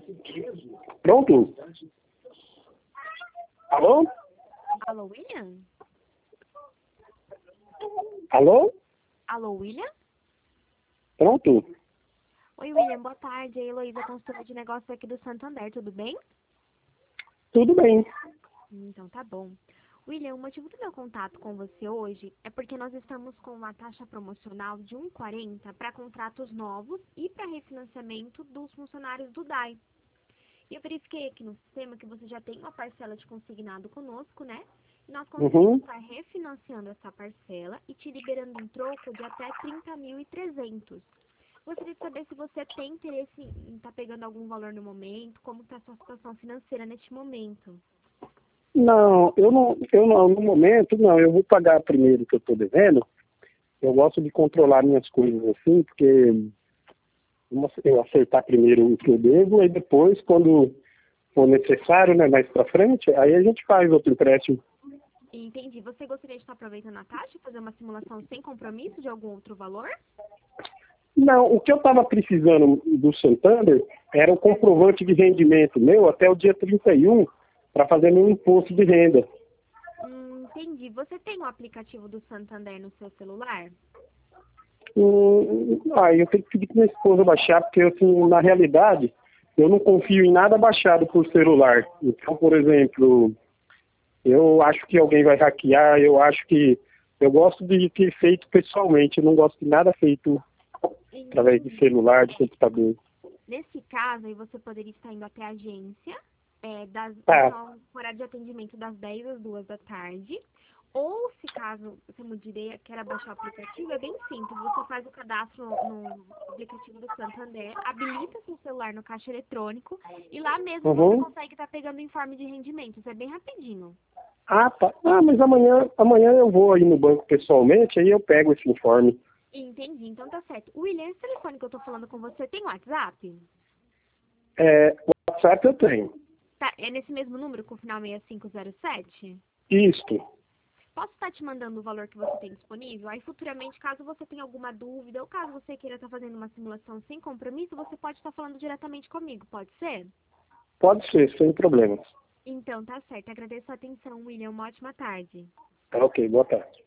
Pronto? Alô? Alô, William? Alô? Alô, William? Pronto? Oi, William, boa tarde. É a Heloísa, consultora de negócios aqui do Santander, tudo bem? Tudo bem. Então tá bom. William, o motivo do meu contato com você hoje é porque nós estamos com uma taxa promocional de 1,40 para contratos novos e para refinanciamento dos funcionários do DAI. E eu verifiquei aqui no sistema que você já tem uma parcela de consignado conosco, né? E nós conseguimos estar refinanciando essa parcela e te liberando em troco de até 30.300. Gostaria de saber se você tem interesse em estar pegando algum valor no momento, como está a sua situação financeira neste momento. Não, no momento, não, eu vou pagar primeiro o que eu estou devendo. Eu gosto de controlar minhas coisas assim, porque eu acertar primeiro o que eu devo, e depois, quando for necessário, né, mais para frente, aí a gente faz outro empréstimo. Entendi. Você gostaria de estar aproveitando a taxa e fazer uma simulação sem compromisso de algum outro valor? Não, o que eu estava precisando do Santander era o comprovante de rendimento meu até o dia 31 para fazer meu imposto de renda. Entendi. Você tem o aplicativo do Santander no seu celular? Eu tenho que pedir para minha esposa baixar, porque assim, na realidade, eu não confio em nada baixado por celular. Então, por exemplo, eu acho que alguém vai hackear, eu gosto de ter feito pessoalmente, eu não gosto de nada feito através de celular, de computador. Nesse caso, aí você poderia estar indo até a agência, Tá. com horário de atendimento das 10 às 2 da tarde. Ou, se caso você mude de ideia, queira baixar o aplicativo, é bem simples. Você faz o cadastro no aplicativo do Santander, habilita seu celular no caixa eletrônico e lá mesmo você consegue estar pegando o informe de rendimentos. É bem rapidinho. Ah, tá. Ah, mas amanhã eu vou aí no banco pessoalmente, aí eu pego esse informe. Entendi, então tá certo. William, esse telefone que eu tô falando com você tem WhatsApp? O WhatsApp eu tenho. Tá, é nesse mesmo número com o final 6507? Isto. Posso estar te mandando o valor que você tem disponível? Aí futuramente, caso você tenha alguma dúvida ou caso você queira estar fazendo uma simulação sem compromisso, você pode estar falando diretamente comigo, pode ser? Pode ser, sem problemas. Então, tá certo. Agradeço a atenção, William. Uma ótima tarde. Tá ok, boa tarde.